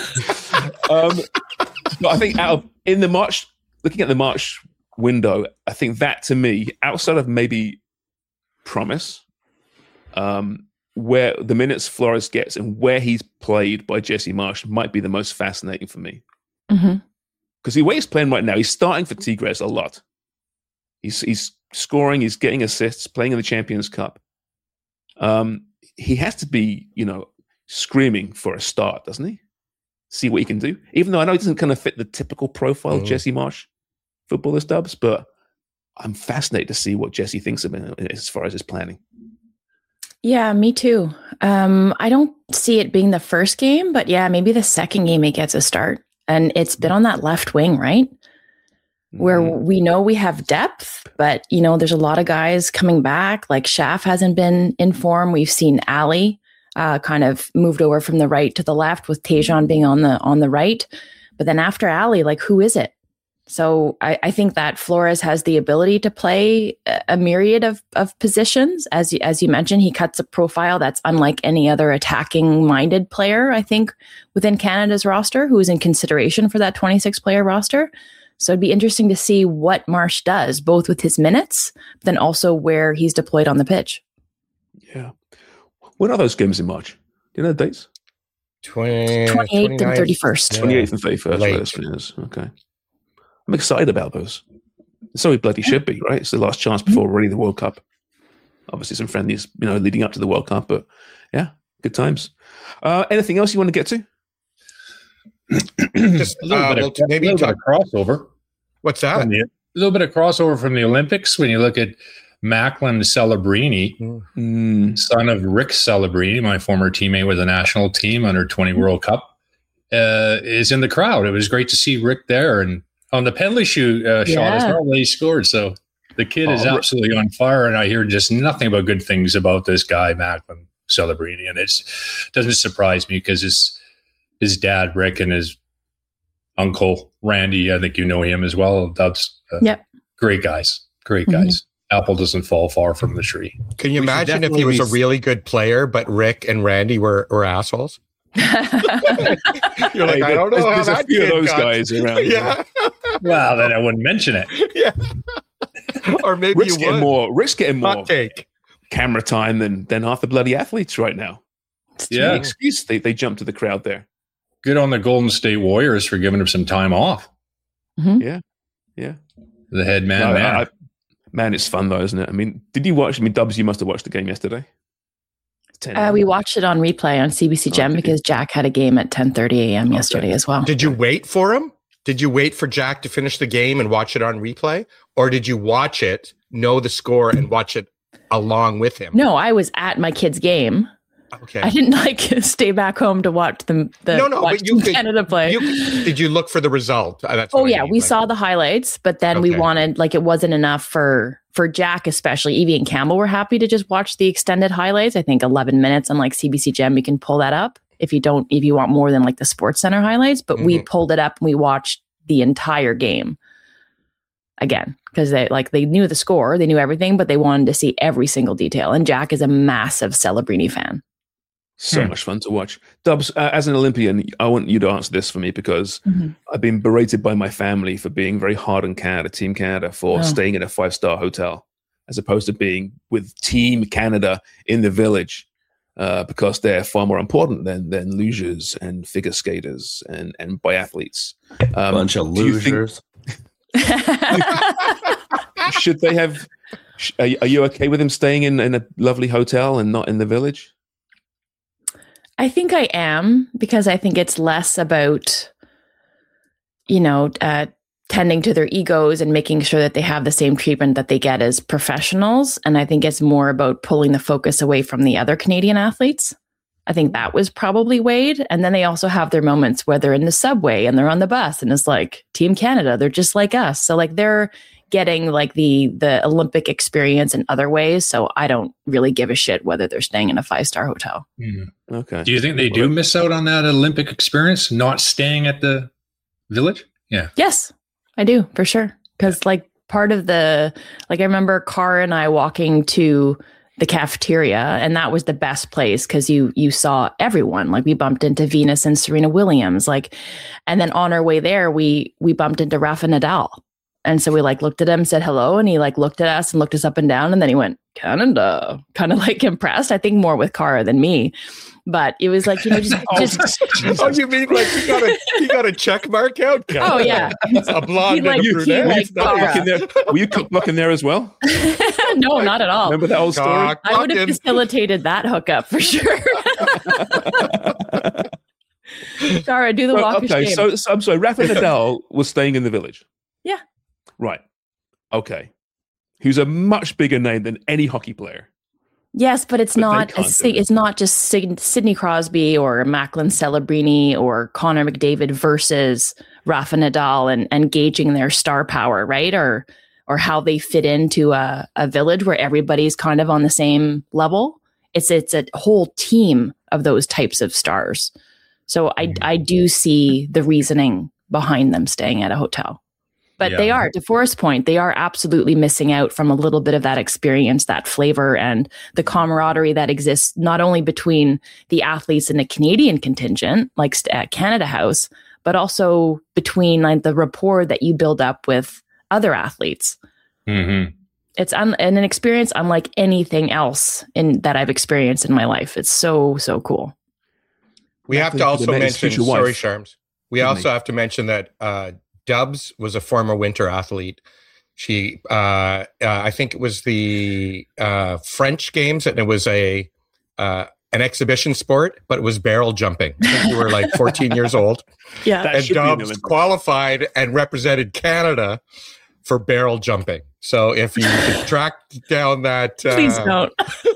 E: I think looking at the March window, I think that to me, outside of maybe Promise, where the minutes Flores gets and where he's played by Jesse Marsch might be the most fascinating for me. Because the way he's playing right now, he's starting for Tigres a lot. He's scoring, he's getting assists, playing in the Champions Cup. He has to be, screaming for a start, doesn't he? See what he can do. Even though I know he doesn't kind of fit the typical profile of Jesse Marsch footballer Dubs, but I'm fascinated to see what Jesse thinks of him as far as his planning.
C: Yeah, me too. I don't see it being the first game, but maybe the second game he gets a start. And it's been on that left wing, right? Where we know we have depth, but, there's a lot of guys coming back. Like Schaff hasn't been in form. We've seen Ali kind of moved over from the right to the left with Tejan being on the right. But then after Ali, like, who is it? So I think that Flores has the ability to play a myriad of positions. As you mentioned, he cuts a profile that's unlike any other attacking-minded player, I think, within Canada's roster, who is in consideration for that 26-player roster. So it'd be interesting to see what Marsch does, both with his minutes, but then also where he's deployed on the pitch.
E: Yeah. When are those games in March? Do you know the dates?
C: 28th and 31st.
E: 28th and 31st. Okay. I'm excited about those. So he bloody should be, right? It's the last chance before really the World Cup. Obviously some friendlies, leading up to the World Cup, but yeah, good times. Anything else you want to get to?
F: Just a little bit of crossover.
G: What's that?
F: A little bit of crossover from the Olympics when you look at Macklin Celebrini, son of Rick Celebrini, my former teammate with the national team under 20 World Cup, is in the crowd. It was great to see Rick there, and on the penalty shoot shot as well, he scored. So the kid is absolutely on fire, and I hear just nothing but good things about this guy, Macklin Celebrini, and it doesn't surprise me because his dad, Rick, and his uncle, Randy, I think you know him as well. Dubs, great guys. Apple doesn't fall far from the tree.
G: Can you imagine if he was a really good player, but Rick and Randy were assholes? You're like, I don't know how that
E: few of those guys around.
G: Yeah.
F: Well, then I wouldn't mention it.
G: Yeah. Or maybe
E: Rick's getting more. Rick's getting more
G: camera
E: time than half the bloody athletes right now.
F: Yeah.
E: Excuse they jump to the crowd there.
F: Good on the Golden State Warriors for giving him some time off.
E: Yeah.
F: The head man.
E: Man, it's fun though, isn't it? I mean, did you watch? Dubs, you must have watched the game yesterday.
C: We watched it on replay on CBC Gem because Jack had a game at 10:30 a.m. yesterday as well.
G: Did you wait for him? Did you wait for Jack to finish the game and watch it on replay? Or did you watch it, know the score, and watch it along with him?
C: No, I was at my kid's game.
G: Okay.
C: I didn't stay back home to watch Canada play.
G: Did you look for the result?
C: We saw the highlights, but then we wanted, it wasn't enough for Jack, especially. Evie and Campbell were happy to just watch the extended highlights. I think 11 minutes on CBC Gem, you can pull that up if you want more than the Sports Center highlights. But we pulled it up and we watched the entire game. again, because they knew the score, they knew everything, but they wanted to see every single detail. And Jack is a massive Celebrini fan.
E: So much fun to watch. Dubs, as an Olympian, I want you to answer this for me because I've been berated by my family for being very hard on Canada, Team Canada, for staying in a 5-star hotel as opposed to being with Team Canada in the village because they're far more important than losers and figure skaters and biathletes.
H: Bunch of losers.
E: Should they have? Are you okay with them staying in a lovely hotel and not in the village?
C: I think I am, because I think it's less about, tending to their egos and making sure that they have the same treatment that they get as professionals. And I think it's more about pulling the focus away from the other Canadian athletes. I think that was probably Wade. And then they also have their moments where they're in the subway and they're on the bus and it's like Team Canada, they're just like us. So like they're getting like the Olympic experience in other ways. So I don't really give a shit whether they're staying in a 5-star hotel.
E: Okay.
F: Do you think they do miss out on that Olympic experience, not staying at the village? Yeah.
C: Yes, I do, for sure. Because like part of I remember Cara and I walking to the cafeteria, and that was the best place because you saw everyone. Like we bumped into Venus and Serena Williams, and then on our way there, we bumped into Rafa Nadal. And so we looked at him, said hello, and he looked at us and looked us up and down, and then he went, Canada, kind of impressed. I think more with Cara than me, but it was just
G: Oh, you mean he got a check mark out?
C: Oh yeah,
G: a blonde and a brunette.
E: Were you cock-blocking there as well?
C: No, not at all.
E: Remember that old story?
C: I would have facilitated that hookup for sure. Cara, do the walk of shame.
E: So I'm sorry, Rafa Nadal was staying in the village.
C: Yeah.
E: Right. Okay. Who's a much bigger name than any hockey player.
C: Yes, but it's not just Sidney Crosby or Macklin Celebrini or Connor McDavid versus Rafa Nadal and gauging their star power, right? Or how they fit into a village where everybody's kind of on the same level. It's a whole team of those types of stars. So I do see the reasoning behind them staying at a hotel. But they are, to Forrest's point, they are absolutely missing out from a little bit of that experience, that flavor, and the camaraderie that exists not only between the athletes in the Canadian contingent, like at Canada House, but also between the rapport that you build up with other athletes. Mm-hmm. It's an experience unlike anything else that I've experienced in my life. It's so, so cool.
G: We have to also mention, sorry, Sharms. We also have to mention that Dubs was a former winter athlete. She, I think it was the French Games, and it was an exhibition sport, but it was barrel jumping. I think you were 14 years old.
C: Yeah,
G: and Dubs qualified and represented Canada for barrel jumping. So if you could track down that,
C: please don't.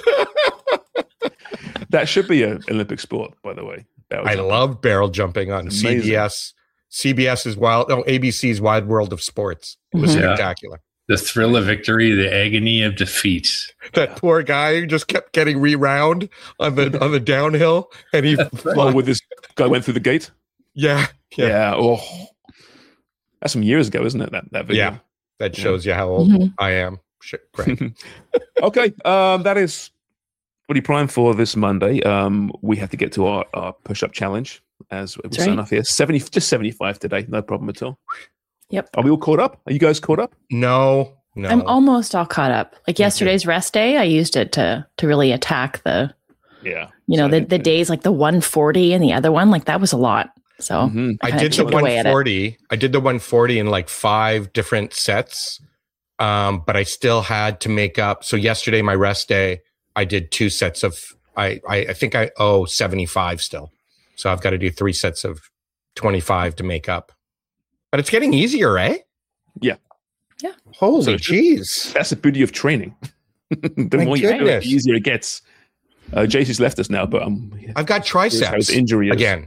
E: That should be an Olympic sport, by the way.
G: I love barrel jumping on CBS. CBS's ABC's Wide World of Sports. It was spectacular.
F: The thrill of victory, the agony of defeat.
G: That poor guy who just kept getting rewound on the downhill, and he
E: with this guy went through the gate.
G: Yeah.
E: Oh, that's some years ago, isn't it? That video.
G: Yeah, that shows you how old I am. Great.
E: Okay, that is Footy Prime for this Monday. We have to get to our push-up challenge. As we sign off here, 75 today, no problem at all.
C: Yep.
E: Are we all caught up? Are you guys caught up?
G: No.
C: I'm almost all caught up. Yesterday's rest day, I used it to really attack the days the 140 and the other one. That was a lot. So
G: I did the 140. I did the 140 in 5 different sets, but I still had to make up. So yesterday, my rest day, I did 2 sets of. I think I owe 75 still. So I've got to do 3 sets of 25 to make up. But it's getting easier, eh?
E: Yeah.
C: Yeah.
G: Holy jeez.
E: That's the beauty of training. The more you do it, the easier it gets. JC's left us now, but
G: I've got triceps
E: injury
G: again.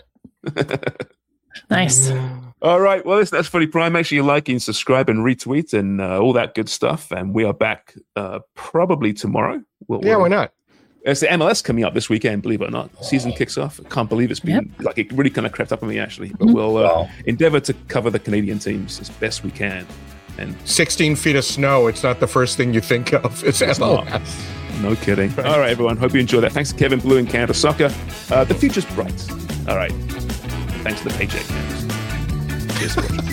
C: Nice.
E: All right. Well, that's Footy Prime. Make sure you like and subscribe and retweet and all that good stuff. And we are back probably tomorrow.
G: Why not?
E: It's the MLS coming up this weekend, believe it or not. Season kicks off. I can't believe it's been it really kind of crept up on me, actually. But we'll endeavor to cover the Canadian teams as best we can And
G: 16 feet of snow, it's not the first thing you think of. It's MLS.
E: No kidding. Right. All right, everyone. Hope you enjoyed that. Thanks to Kevin Blue and Canada Soccer. The future's bright. All right. Thanks to the paycheck. Cheers.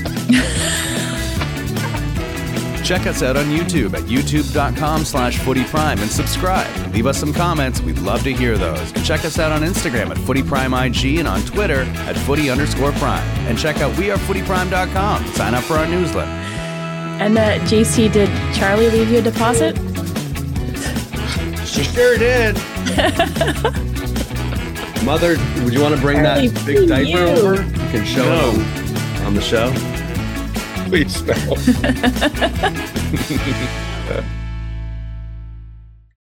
A: Check us out on YouTube at youtube.com/footyprime and subscribe. Leave us some comments. We'd love to hear those. And check us out on Instagram at footyprimeig and on Twitter at footy_prime. And check out wearefootyprime.com. Sign up for our newsletter.
C: And JC, did Charlie leave you a deposit?
H: She sure did. Mother, would you want to bring
C: Charlie,
H: that big diaper over? You can show them on the show.
G: Please no.